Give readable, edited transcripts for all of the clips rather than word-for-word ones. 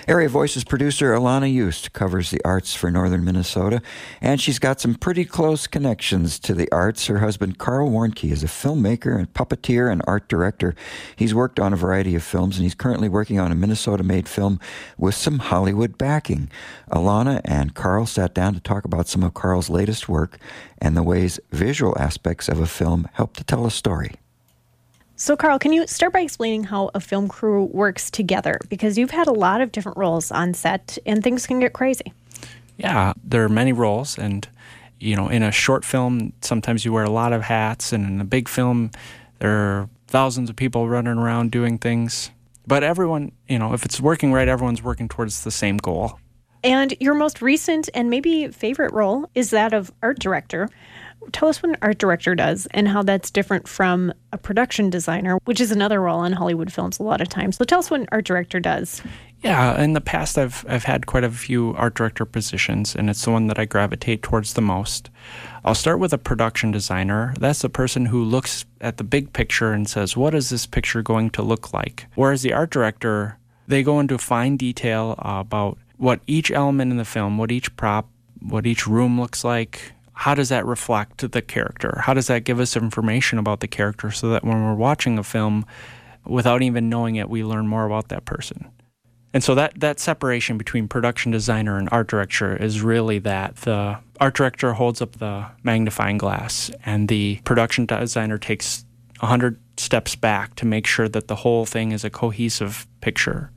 Area Voices producer Alana Yost covers the arts for northern Minnesota, and she's got some pretty close connections to the arts. Her husband, Carl Warnke, is a filmmaker and puppeteer and art director. He's worked on a variety of films, and he's currently working on a Minnesota-made film with some Hollywood backing. Alana and Carl sat down to talk about some of Carl's latest work and the ways visual aspects of a film help to tell a story. So, Carl, can you start by explaining how a film crew works together? Because you've had a lot of different roles on set, and things can get crazy. Yeah, there are many roles, and, in a short film, sometimes you wear a lot of hats, and in a big film, there are thousands of people running around doing things. But everyone, if it's working right, everyone's working towards the same goal. And your most recent and maybe favorite role is that of art director. Tell us what an art director does and how that's different from a production designer, which is another role in Hollywood films a lot of times. So tell us what an art director does. Yeah, in the past I've had quite a few art director positions, and it's the one that I gravitate towards the most. I'll start with a production designer. That's the person who looks at the big picture and says, what is this picture going to look like? Whereas the art director, they go into fine detail about what each element in the film, what each prop, what each room looks like. How does that reflect the character? How does that give us information about the character so that when we're watching a film, without even knowing it, we learn more about that person? And so that separation between production designer and art director is really that. The art director holds up the magnifying glass, and the production designer takes 100 steps back to make sure that the whole thing is a cohesive picture.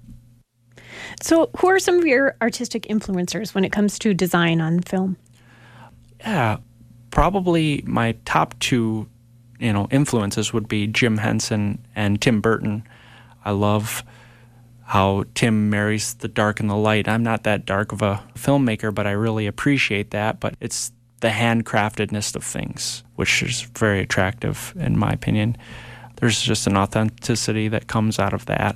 So who are some of your artistic influencers when it comes to design on film? Yeah, probably my top two, influences would be Jim Henson and Tim Burton. I love how Tim marries the dark and the light. I'm not that dark of a filmmaker, but I really appreciate that. But it's the handcraftedness of things, which is very attractive in my opinion. There's just an authenticity that comes out of that.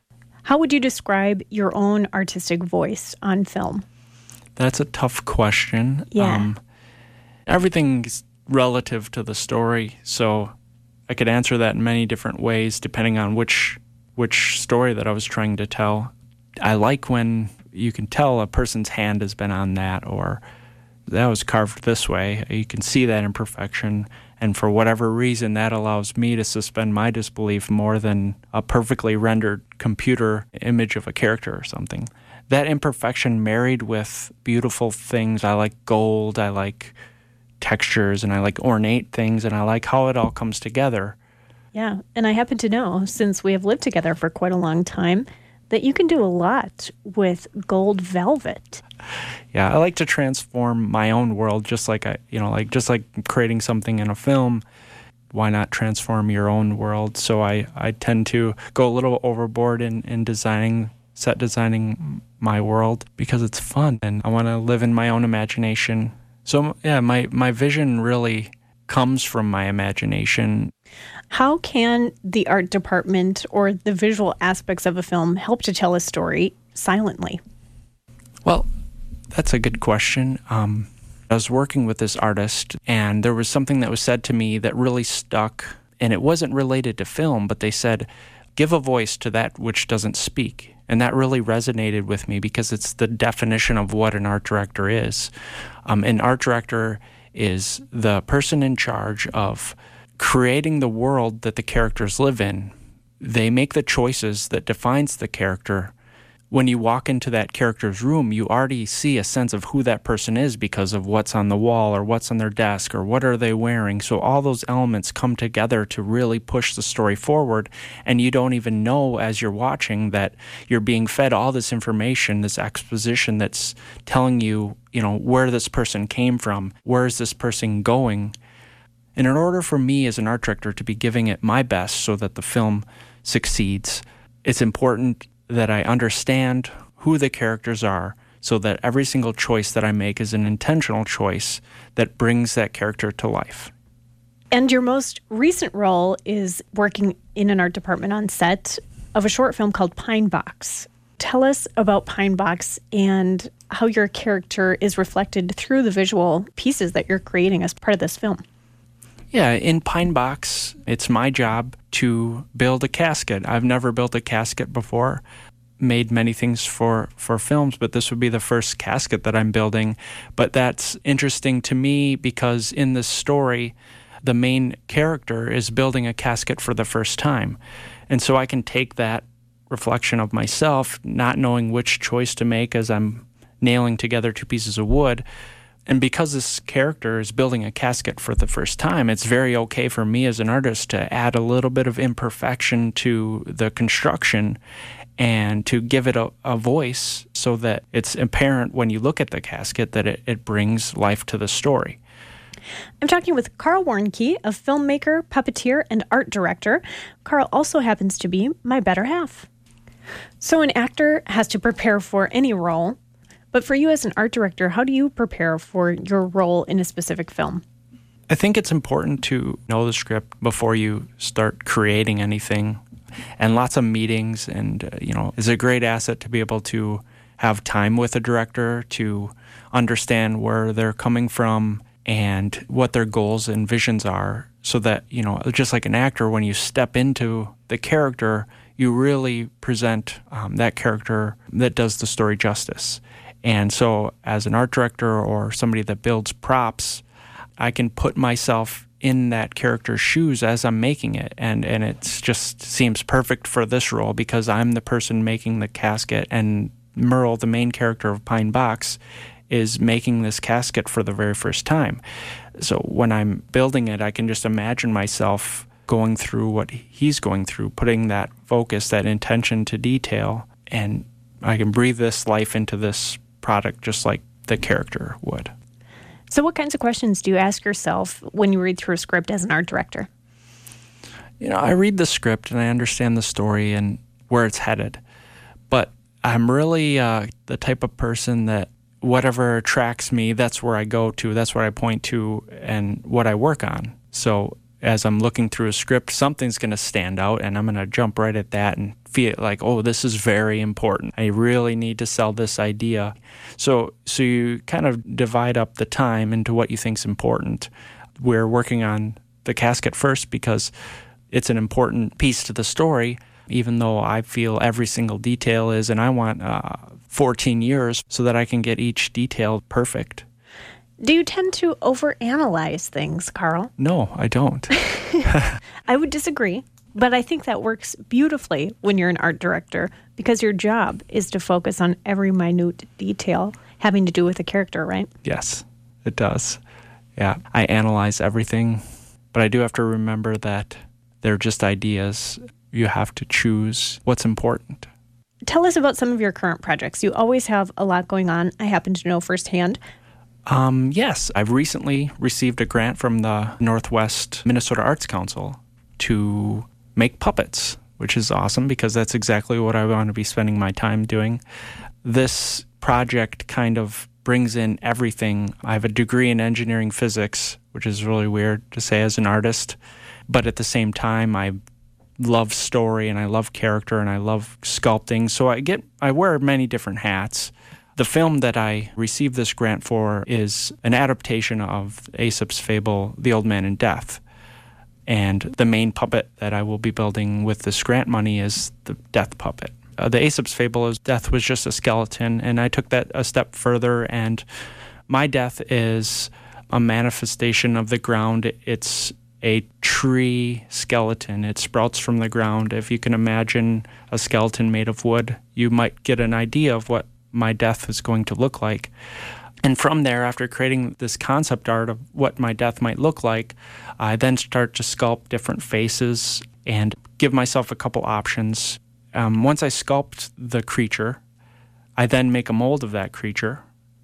How would you describe your own artistic voice on film? That's a tough question. Yeah. Everything's relative to the story, so I could answer that in many different ways depending on which story that I was trying to tell. I like when you can tell a person's hand has been on that, or that was carved this way. You can see that imperfection, and for whatever reason, that allows me to suspend my disbelief more than a perfectly rendered computer image of a character or something. That imperfection married with beautiful things. I like gold, I like textures, and I like ornate things, and I like how it all comes together. Yeah, and I happen to know, since we have lived together for quite a long time, that you can do a lot with gold velvet. Yeah, I like to transform my own world, just like just like creating something in a film. Why not transform your own world? So I tend to go a little overboard in set designing my world because it's fun, and I want to live in my own imagination. So, yeah, my vision really comes from my imagination. How can the art department or the visual aspects of a film help to tell a story silently? Well, that's a good question. I was working with this artist, and there was something that was said to me that really stuck, and it wasn't related to film, but they said, give a voice to that which doesn't speak. And that really resonated with me because it's the definition of what an art director is. An art director is the person in charge of creating the world that the characters live in. They make the choices that defines the character. When you walk into that character's room, you already see a sense of who that person is because of what's on the wall or what's on their desk or what are they wearing. So all those elements come together to really push the story forward, and you don't even know as you're watching that you're being fed all this information, this exposition that's telling you, where this person came from, where is this person going. And in order for me as an art director to be giving it my best so that the film succeeds, it's important that I understand who the characters are so that every single choice that I make is an intentional choice that brings that character to life. And your most recent role is working in an art department on set of a short film called Pine Box. Tell us about Pine Box and how your character is reflected through the visual pieces that you're creating as part of this film. Yeah, in Pine Box, it's my job to build a casket. I've never built a casket before. made many things for films, but this would be the first casket that I'm building. But that's interesting to me because in this story, the main character is building a casket for the first time. And so I can take that reflection of myself, not knowing which choice to make as I'm nailing together two pieces of wood. And because this character is building a casket for the first time, it's very okay for me as an artist to add a little bit of imperfection to the construction and to give it a voice so that it's apparent when you look at the casket that it brings life to the story. I'm talking with Carl Warnke, a filmmaker, puppeteer, and art director. Carl also happens to be my better half. So an actor has to prepare for any role, but for you as an art director, how do you prepare for your role in a specific film? I think it's important to know the script before you start creating anything, and lots of meetings, and it's a great asset to be able to have time with a director to understand where they're coming from and what their goals and visions are, so that, just like an actor, when you step into the character, you really present that character that does the story justice. And so as an art director or somebody that builds props, I can put myself in that character's shoes as I'm making it. And it just seems perfect for this role because I'm the person making the casket, and Merle, the main character of Pine Box, is making this casket for the very first time. So when I'm building it, I can just imagine myself going through what he's going through, putting that focus, that intention to detail, and I can breathe this life into this product just like the character would. So what kinds of questions do you ask yourself when you read through a script as an art director? I read the script and I understand the story and where it's headed. But I'm really the type of person that whatever attracts me, that's where I go to, that's what I point to, and what I work on. So as I'm looking through a script, something's going to stand out, and I'm going to jump right at that and feel like, oh, this is very important. I really need to sell this idea. So you kind of divide up the time into what you think is important. We're working on the casket first because it's an important piece to the story, even though I feel every single detail is, and I want 14 years so that I can get each detail perfect. Do you tend to overanalyze things, Carl? No, I don't. I would disagree, but I think that works beautifully when you're an art director because your job is to focus on every minute detail having to do with a character, right? Yes, it does. Yeah, I analyze everything, but I do have to remember that they're just ideas. You have to choose what's important. Tell us about some of your current projects. You always have a lot going on, I happen to know firsthand. Yes, I've recently received a grant from the Northwest Minnesota Arts Council to make puppets, which is awesome because that's exactly what I want to be spending my time doing. This project kind of brings in everything. I have a degree in engineering physics, which is really weird to say as an artist, but at the same time, I love story and I love character and I love sculpting. So I wear many different hats. The film that I received this grant for is an adaptation of Aesop's fable, The Old Man and Death. And the main puppet that I will be building with this grant money is the death puppet. The Aesop's fable is death was just a skeleton, and I took that a step further, and my death is a manifestation of the ground. It's a tree skeleton. It sprouts from the ground. If you can imagine a skeleton made of wood, you might get an idea of what my death is going to look like. And from there, after creating this concept art of what my death might look like, I then start to sculpt different faces and give myself a couple options. Once I sculpt the creature, I then make a mold of that creature.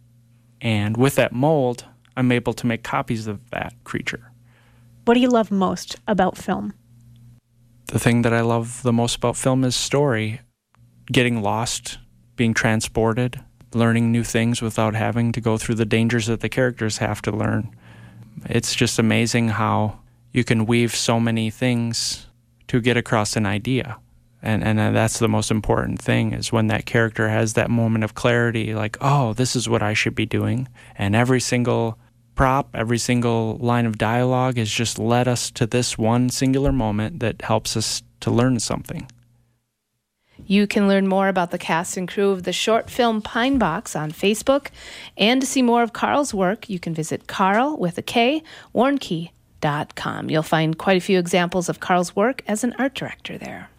And with that mold, I'm able to make copies of that creature. What do you love most about film? The thing that I love the most about film is story. Getting lost, being transported, learning new things without having to go through the dangers that the characters have to learn. It's just amazing how you can weave so many things to get across an idea. And that's the most important thing, is when that character has that moment of clarity, like, oh, this is what I should be doing. And every single prop, every single line of dialogue has just led us to this one singular moment that helps us to learn something. You can learn more about the cast and crew of the short film Pine Box on Facebook. And to see more of Carl's work, you can visit Warnke.com. You'll find quite a few examples of Carl's work as an art director there.